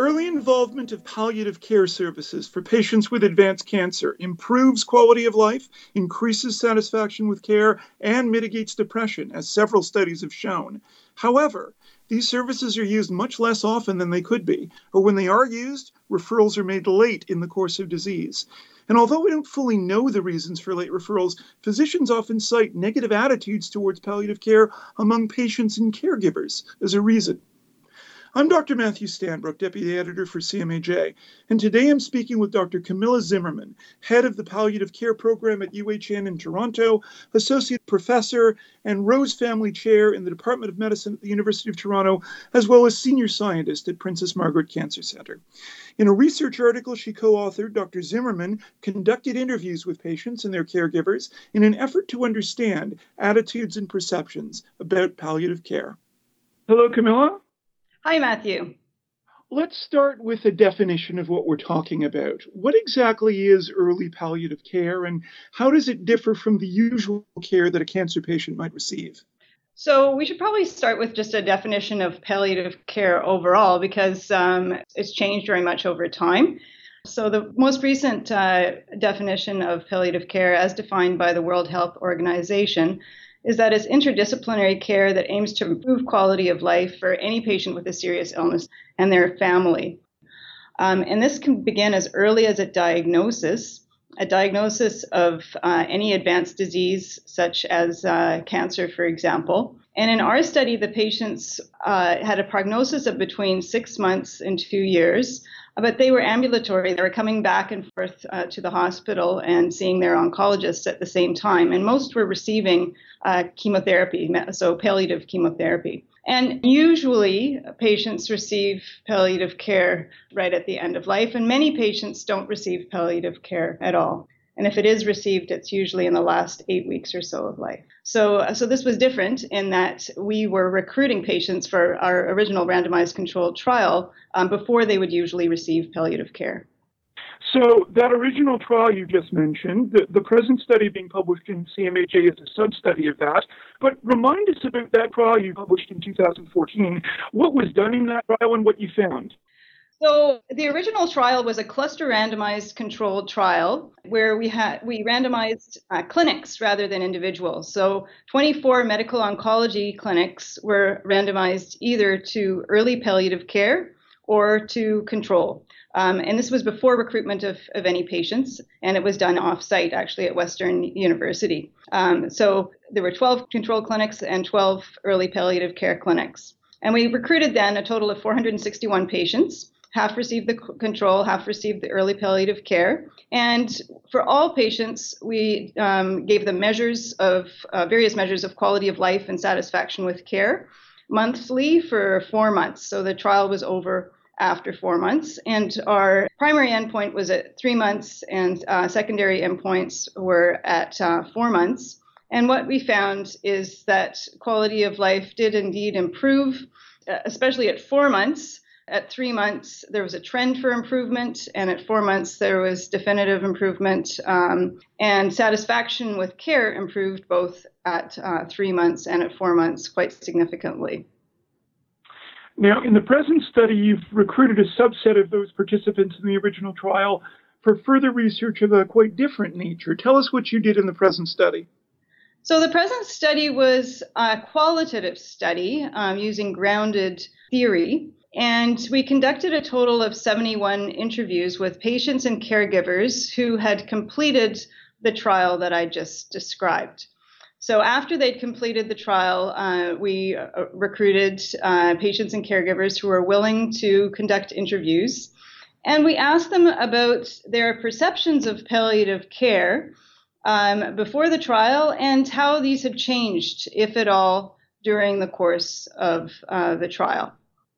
early involvement of palliative care services for patients with advanced cancer improves quality of life, increases satisfaction with care, and mitigates depression, as several studies have shown. However, these services are used much less often than they could be, or when they are used, referrals are made late in the course of disease. And although we don't fully know the reasons for late referrals, physicians often cite negative attitudes towards palliative care among patients and caregivers as a reason. I'm Dr. Matthew Stanbrook, Deputy Editor for CMAJ, and today I'm speaking with Dr. Camilla Zimmerman, Head of the Palliative Care Program at UHN in Toronto, Associate Professor and Rose Family Chair in the Department of Medicine at the University of Toronto, as well as Senior Scientist at Princess Margaret Cancer Centre. In a research article she co-authored, Dr. Zimmerman conducted interviews with patients and their caregivers in an effort to understand attitudes and perceptions about palliative care. Hello, Camilla. Hi, Matthew. Let's start with a definition of what we're talking about. What exactly is early palliative care, and how does it differ from the usual care that a cancer patient might receive? So we should probably start with just a definition of palliative care overall, because it's changed very much over time. So the most recent definition of palliative care, as defined by the World Health Organization, is that it's interdisciplinary care that aims to improve quality of life for any patient with a serious illness and their family. And this can begin as early as a diagnosis of any advanced disease, such as cancer, for example. And in our study, the patients had a prognosis of between 6 months and 2 years, but they were ambulatory. They were coming back and forth to the hospital and seeing their oncologists at the same time. And most were receiving chemotherapy, so palliative chemotherapy. And usually patients receive palliative care right at the end of life, and many patients don't receive palliative care at all. And if it is received, it's usually in the last 8 weeks or so of life. So this was different in that we were recruiting patients for our original randomized controlled trial before they would usually receive palliative care. So that original trial you just mentioned, the present study being published in CMAJ is a sub-study of that. But remind us about that trial you published in 2014. What was done in that trial and what you found? So the original trial was a cluster randomized controlled trial where we randomized clinics rather than individuals. So 24 medical oncology clinics were randomized either to early palliative care or to control. And this was before recruitment of any patients, and it was done off-site, actually, at Western University. So there were 12 control clinics and 12 early palliative care clinics. And we recruited then a total of 461 patients. Half received the control, half received the early palliative care. And for all patients, we gave them various measures of quality of life and satisfaction with care monthly for 4 months. So the trial was over after 4 months. And our primary endpoint was at 3 months, and secondary endpoints were at 4 months. And what we found is that quality of life did indeed improve, especially at 4 months. At 3 months, there was a trend for improvement, and at 4 months, there was definitive improvement. And satisfaction with care improved both at 3 months and at 4 months quite significantly. Now, in the present study, you've recruited a subset of those participants in the original trial for further research of a quite different nature. Tell us what you did in the present study. So the present study was a qualitative study using grounded theory. And we conducted a total of 71 interviews with patients and caregivers who had completed the trial that I just described. So after they'd completed the trial, we recruited patients and caregivers who were willing to conduct interviews. And we asked them about their perceptions of palliative care before the trial and how these have changed, if at all, during the course of the trial.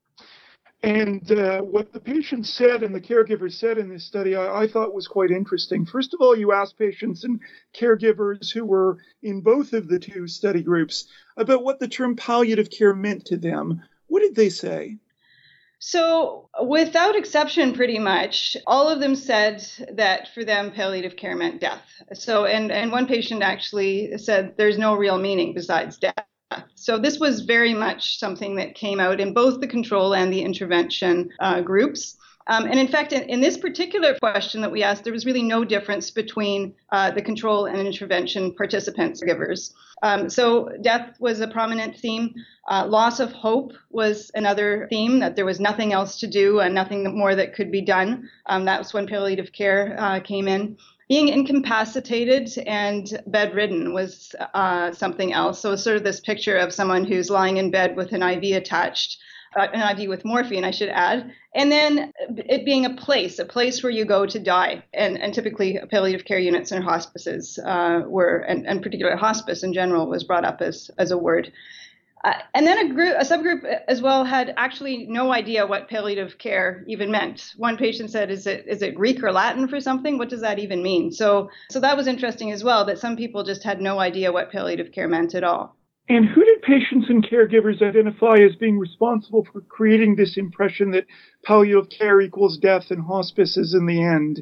And what the patients said and the caregivers said in this study, I thought was quite interesting. First of all, you asked patients and caregivers who were in both of the two study groups about what the term palliative care meant to them. What did they say? So without exception, pretty much, all of them said that for them, palliative care meant death. So, and one patient actually said there's no real meaning besides death. So this was very much something that came out in both the control and the intervention groups. And in fact, in this particular question that we asked, there was really no difference between the control and intervention participants, givers. So death was a prominent theme. Loss of hope was another theme, that there was nothing else to do and nothing more that could be done. That was when palliative care came in. Being incapacitated and bedridden was something else. So sort of this picture of someone who's lying in bed with an IV attached, an IV with morphine, I should add. And then it being a place where you go to die. And typically palliative care units and hospices and particularly hospice in general was brought up as a word. And then a subgroup as well had actually no idea what palliative care even meant. One patient said, is it Greek or Latin for something? What does that even mean? So that was interesting as well, that some people just had no idea what palliative care meant at all. And who did patients and caregivers identify as being responsible for creating this impression that palliative care equals death and hospice is in the end?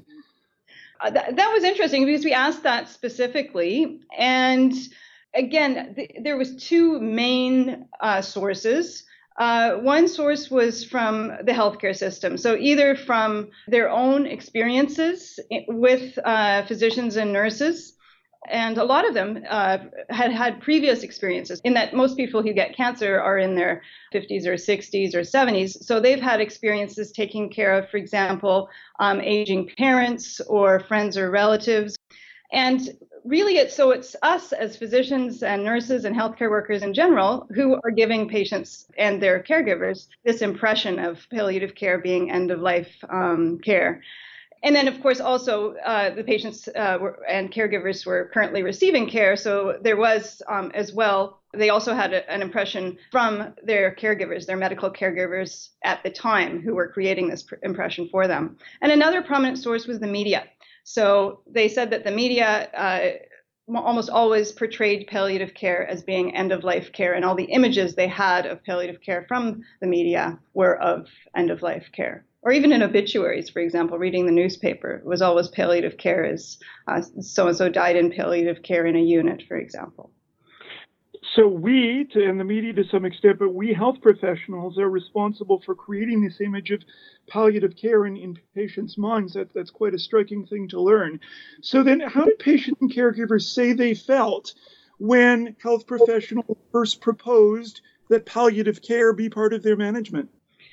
That was interesting because we asked that specifically. And again, there was two main sources. One source was from the healthcare system. So either from their own experiences with physicians and nurses, and a lot of them had previous experiences, in that most people who get cancer are in their 50s or 60s or 70s. So they've had experiences taking care of, for example, aging parents or friends or relatives. And really, it's us as physicians and nurses and healthcare workers in general who are giving patients and their caregivers this impression of palliative care being end-of-life care. And then, of course, also the patients and caregivers were currently receiving care. So there was as well, they also had an impression from their caregivers, their medical caregivers at the time, who were creating this impression for them. And another prominent source was the media. So they said that the media almost always portrayed palliative care as being end-of-life care, and all the images they had of palliative care from the media were of end-of-life care. Or even in obituaries, for example, reading the newspaper, it was always palliative care as so-and-so died in palliative care in a unit, for example. So we, and the media to some extent, but we health professionals are responsible for creating this image of palliative care in patients' minds. That's quite a striking thing to learn. So then how did patients and caregivers say they felt when health professionals first proposed that palliative care be part of their management?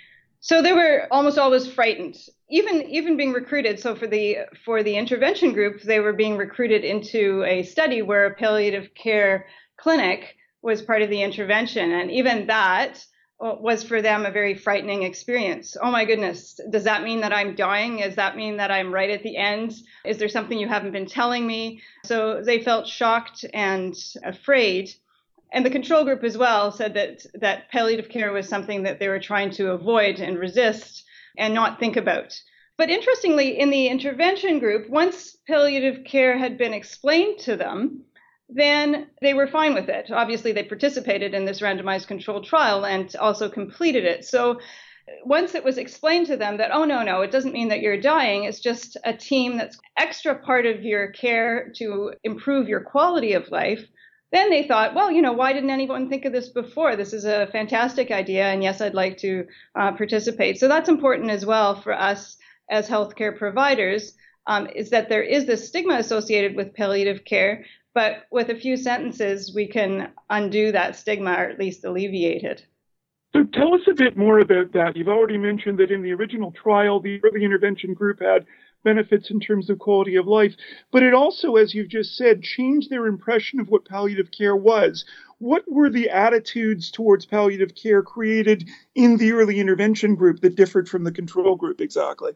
So they were almost always frightened, even being recruited. So for the intervention group, they were being recruited into a study where a palliative care clinic was part of the intervention. And even that was for them a very frightening experience. Oh my goodness, does that mean that I'm dying? Does that mean that I'm right at the end? Is there something you haven't been telling me? So they felt shocked and afraid. And the control group as well said that palliative care was something that they were trying to avoid and resist and not think about. But interestingly, in the intervention group, once palliative care had been explained to them, then they were fine with it. Obviously, they participated in this randomized controlled trial and also completed it. So once it was explained to them that, oh, no, it doesn't mean that you're dying. It's just a team that's extra part of your care to improve your quality of life. Then they thought, well, why didn't anyone think of this before? This is a fantastic idea. And yes, I'd like to participate. So that's important as well for us as healthcare providers, is that there is this stigma associated with palliative care. But with a few sentences, we can undo that stigma, or at least alleviate it. So tell us a bit more about that. You've already mentioned that in the original trial, the early intervention group had benefits in terms of quality of life, but it also, as you've just said, changed their impression of what palliative care was. What were the attitudes towards palliative care created in the early intervention group that differed from the control group exactly?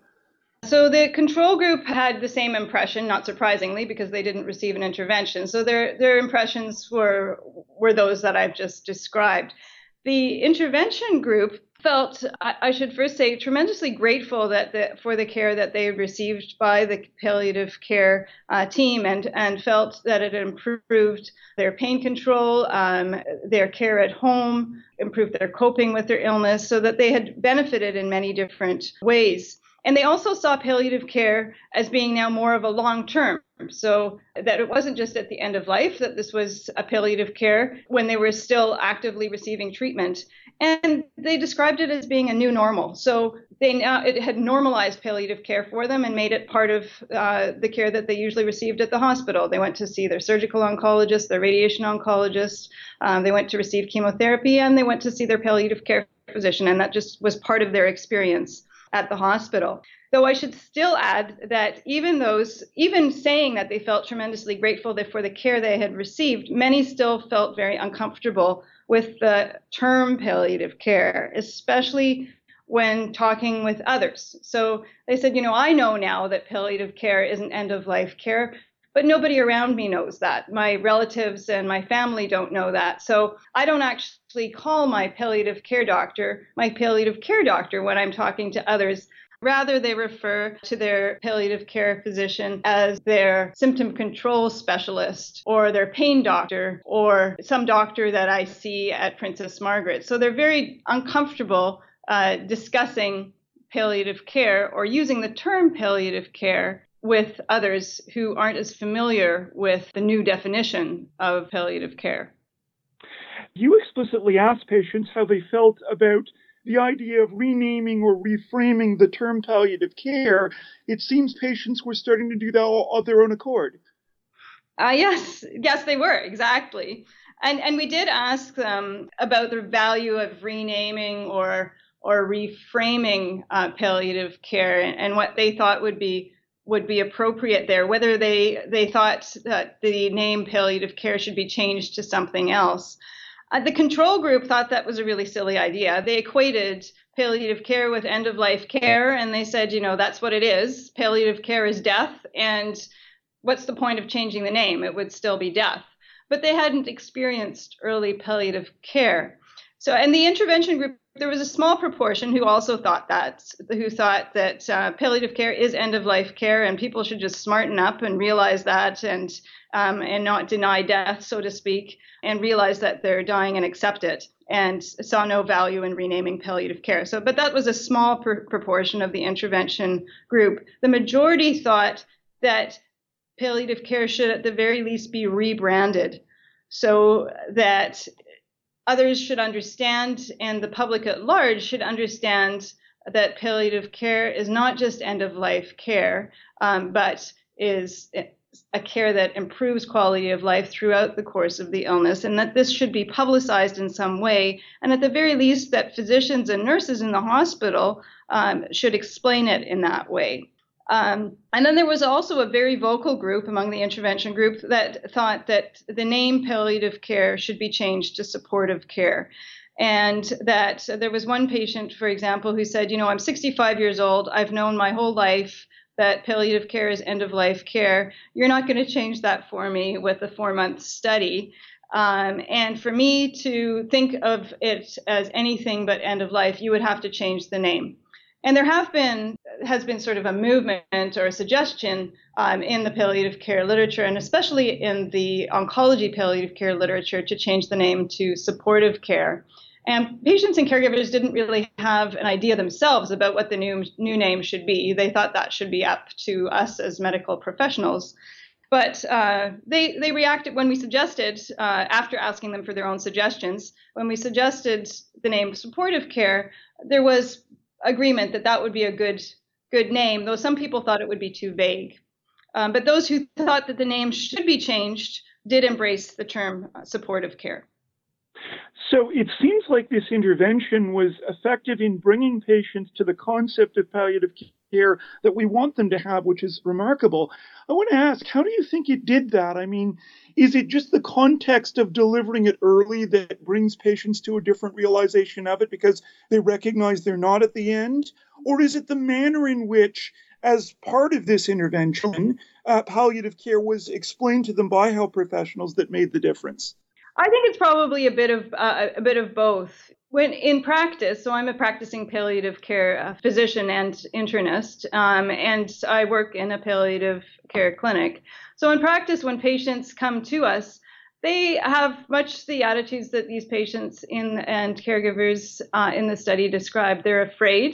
So the control group had the same impression, not surprisingly, because they didn't receive an intervention. So their impressions were those that I've just described. The intervention group felt, I should first say, tremendously grateful for the care that they received by the palliative care team, and felt that it improved their pain control, their care at home, improved their coping with their illness, so that they had benefited in many different ways. And they also saw palliative care as being now more of a long-term, so that it wasn't just at the end of life, that this was a palliative care when they were still actively receiving treatment. And they described it as being a new normal. So it had normalized palliative care for them and made it part of the care that they usually received at the hospital. They went to see their surgical oncologist, their radiation oncologist, they went to receive chemotherapy, and they went to see their palliative care physician. And that just was part of their experience at the hospital. Though I should still add that even saying that they felt tremendously grateful for the care they had received, many still felt very uncomfortable with the term palliative care, especially when talking with others. So they said, I know now that palliative care isn't end-of-life care, but nobody around me knows that. My relatives and my family don't know that. So I don't actually call my palliative care doctor when I'm talking to others. Rather, they refer to their palliative care physician as their symptom control specialist or their pain doctor or some doctor that I see at Princess Margaret. So they're very uncomfortable discussing palliative care or using the term palliative care with others who aren't as familiar with the new definition of palliative care. You explicitly asked patients how they felt about the idea of renaming or reframing the term palliative care. It seems patients were starting to do that all of their own accord. Yes, they were, exactly. And we did ask them about the value of renaming or reframing palliative care and what they thought would be appropriate there, whether they thought that the name palliative care should be changed to something else. The control group thought that was a really silly idea. They equated palliative care with end-of-life care, and they said, that's what it is. Palliative care is death, and what's the point of changing the name? It would still be death. But they hadn't experienced early palliative care. So in the intervention group, there was a small proportion who also thought that palliative care is end-of-life care, and people should just smarten up and realize that and not deny death, so to speak, and realize that they're dying and accept it, and saw no value in renaming palliative care. But that was a small proportion of the intervention group. The majority thought that palliative care should at the very least be rebranded so that others should understand, and the public at large should understand, that palliative care is not just end-of-life care, but is a care that improves quality of life throughout the course of the illness, and that this should be publicized in some way, and at the very least that physicians and nurses in the hospital should explain it in that way. And then there was also a very vocal group among the intervention group that thought that the name palliative care should be changed to supportive care. And that there was one patient, for example, who said, I'm 65 years old. I've known my whole life that palliative care is end-of-life care. You're not going to change that for me with a 4-month study. And for me to think of it as anything but end-of-life, you would have to change the name. And there has been sort of a movement or a suggestion in the palliative care literature, and especially in the oncology palliative care literature, to change the name to supportive care. And patients and caregivers didn't really have an idea themselves about what the new name should be. They thought that should be up to us as medical professionals. But they reacted when we suggested, after asking them for their own suggestions, when we suggested the name supportive care, there was agreement that would be a good name, though some people thought it would be too vague. But those who thought that the name should be changed did embrace the term supportive care. So it seems like this intervention was effective in bringing patients to the concept of palliative care that we want them to have, which is remarkable. I want to ask, how do you think it did that? I mean, is it just the context of delivering it early that brings patients to a different realization of it because they recognize they're not at the end? Or is it the manner in which, as part of this intervention, palliative care was explained to them by health professionals that made the difference? I think it's probably a bit of both. When in practice, so I'm a practicing palliative care physician and internist, and I work in a palliative care clinic. So in practice, when patients come to us, they have much the attitudes that these patients and caregivers in the study described. They're afraid.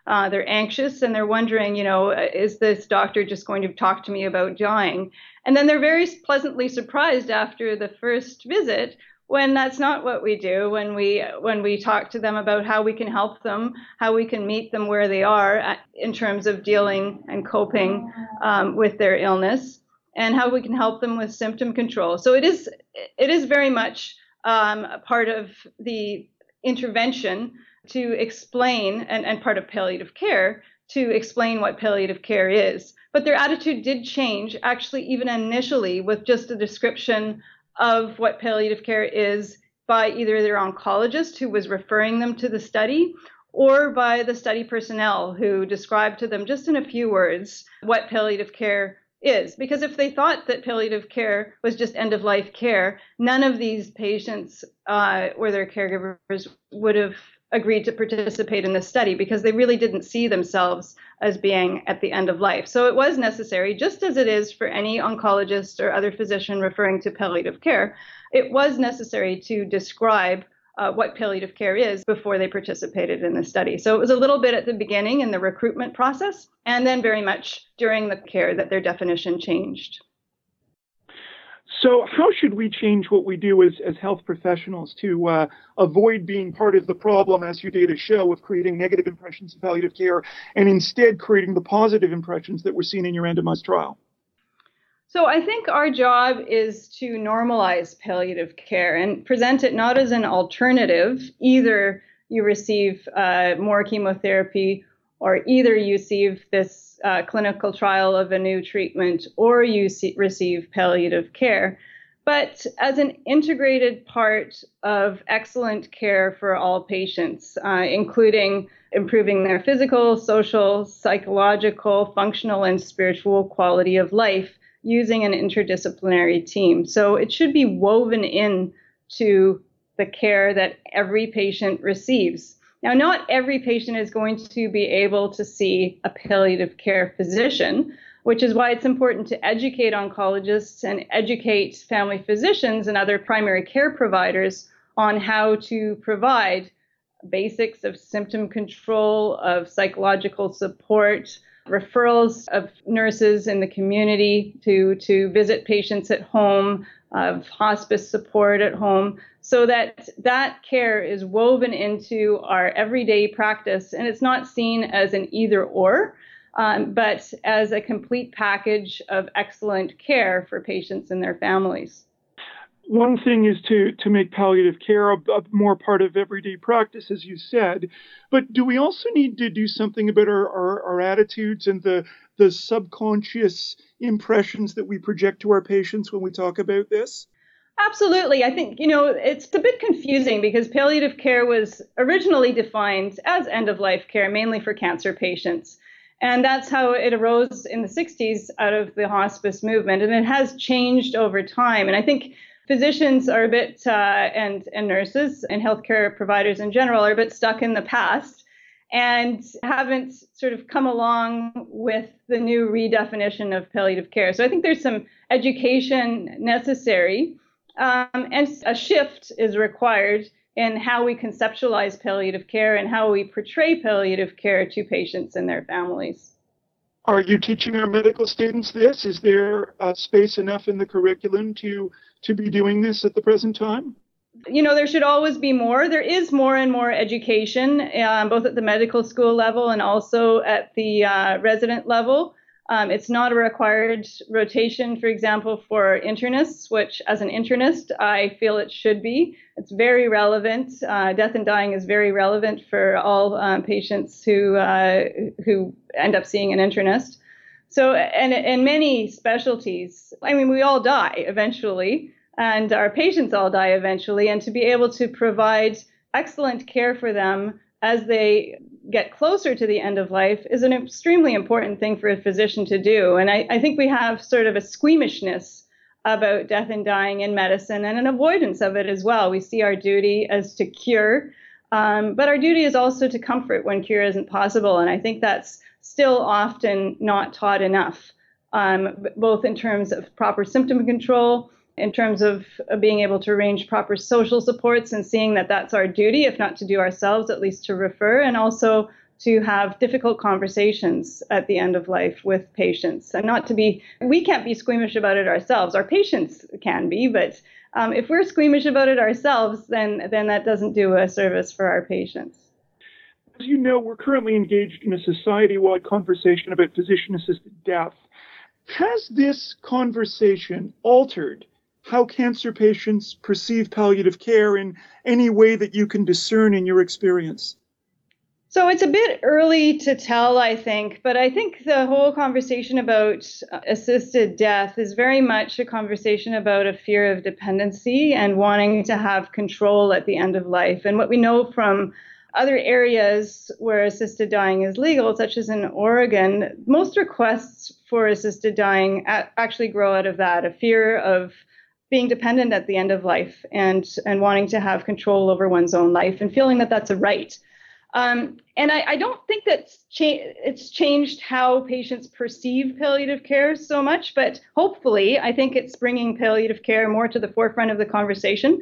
They're anxious and they're wondering, is this doctor just going to talk to me about dying? And then they're very pleasantly surprised after the first visit when that's not what we do, when we talk to them about how we can help them, how we can meet them where they are in terms of dealing and coping with their illness, and how we can help them with symptom control. So it is very much a part of the intervention to explain, and part of palliative care, to explain what palliative care is. But their attitude did change, actually, even initially, with just a description of what palliative care is by either their oncologist who was referring them to the study, or by the study personnel who described to them just in a few words what palliative care is. Because if they thought that palliative care was just end-of-life care, none of these patients or their caregivers would have agreed to participate in this study, because they really didn't see themselves as being at the end of life. So it was necessary, just as it is for any oncologist or other physician referring to palliative care, it was necessary to describe what palliative care is before they participated in the study. So it was a little bit at the beginning in the recruitment process, and then very much during the care that their definition changed. So how should we change what we do as health professionals to avoid being part of the problem, as your data show, of creating negative impressions of palliative care, and instead creating the positive impressions that were seen in your randomized trial? So I think our job is to normalize palliative care and present it not as an alternative. Either you receive more chemotherapy, or either you receive this clinical trial of a new treatment, or you receive palliative care, but as an integrated part of excellent care for all patients, including improving their physical, social, psychological, functional, and spiritual quality of life using an interdisciplinary team. So it should be woven in to the care that every patient receives. Now, not every patient is going to be able to see a palliative care physician, which is why it's important to educate oncologists and educate family physicians and other primary care providers on how to provide basics of symptom control, of psychological support, referrals of nurses in the community to visit patients at home, of hospice support at home, so that that care is woven into our everyday practice. And it's not seen as an either or, but as a complete package of excellent care for patients and their families. One thing is to make palliative care a more part of everyday practice, as you said, but do we also need to do something about our attitudes and the subconscious impressions that we project to our patients when we talk about this? Absolutely. I think, it's a bit confusing because palliative care was originally defined as end-of-life care, mainly for cancer patients. And that's how it arose in the 60s out of the hospice movement. And it has changed over time. And I think physicians are a bit, and nurses and healthcare providers in general are a bit stuck in the past and haven't sort of come along with the new redefinition of palliative care. So I think there's some education necessary, and a shift is required in how we conceptualize palliative care and how we portray palliative care to patients and their families. Are you teaching our medical students this? Is there space enough in the curriculum to be doing this at the present time? There should always be more. There is more and more education, both at the medical school level and also at the resident level. It's not a required rotation, for example, for internists, which as an internist, I feel it should be. It's very relevant. Death and dying is very relevant for all patients who end up seeing an internist. So, and in many specialties, we all die eventually, and our patients all die eventually, and to be able to provide excellent care for them as they get closer to the end of life is an extremely important thing for a physician to do. And I think we have sort of a squeamishness about death and dying in medicine and an avoidance of it as well. We see our duty as to cure, but our duty is also to comfort when cure isn't possible. And I think that's still often not taught enough, both in terms of proper symptom control, in terms of being able to arrange proper social supports and seeing that that's our duty, if not to do ourselves, at least to refer, and also to have difficult conversations at the end of life with patients, and we can't be squeamish about it ourselves. Our patients can be, but if we're squeamish about it ourselves, then that doesn't do a service for our patients. As you know, we're currently engaged in a society-wide conversation about physician-assisted death. Has this conversation altered how cancer patients perceive palliative care in any way that you can discern in your experience? So it's a bit early to tell, I think, but I think the whole conversation about assisted death is very much a conversation about a fear of dependency and wanting to have control at the end of life. And what we know from other areas where assisted dying is legal, such as in Oregon, most requests for assisted dying actually grow out of that, a fear of being dependent at the end of life and wanting to have control over one's own life and feeling that that's a right. And I don't think that it's changed how patients perceive palliative care so much, but hopefully I think it's bringing palliative care more to the forefront of the conversation,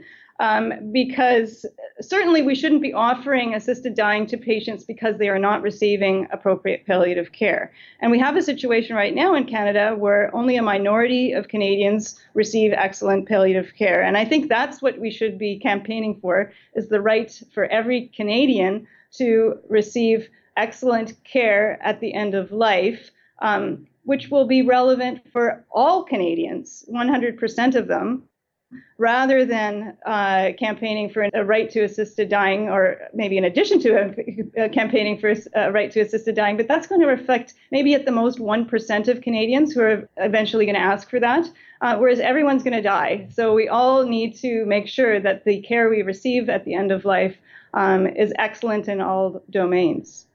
because certainly we shouldn't be offering assisted dying to patients because they are not receiving appropriate palliative care. And we have a situation right now in Canada where only a minority of Canadians receive excellent palliative care. And I think that's what we should be campaigning for, is the right for every Canadian to receive excellent care at the end of life, which will be relevant for all Canadians, 100% of them, rather than campaigning for a right to assisted dying, or maybe in addition to campaigning for a right to assisted dying. But that's going to reflect maybe at the most 1% of Canadians who are eventually going to ask for that, whereas everyone's going to die. So we all need to make sure that the care we receive at the end of life is excellent in all domains.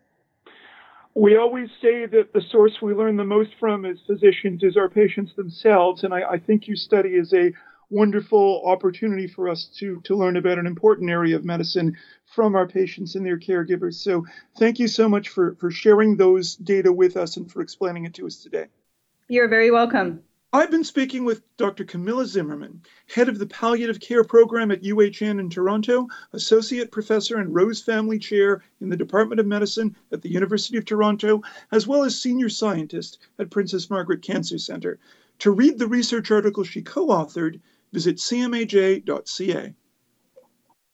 We always say that the source we learn the most from as physicians is our patients themselves, and I think your study is a wonderful opportunity for us to learn about an important area of medicine from our patients and their caregivers. So thank you so much for sharing those data with us and for explaining it to us today. You're very welcome. I've been speaking with Dr. Camilla Zimmerman, head of the Palliative Care Program at UHN in Toronto, associate professor and Rose Family Chair in the Department of Medicine at the University of Toronto, as well as senior scientist at Princess Margaret Cancer Centre. To read the research article she co-authored, visit cmaj.ca.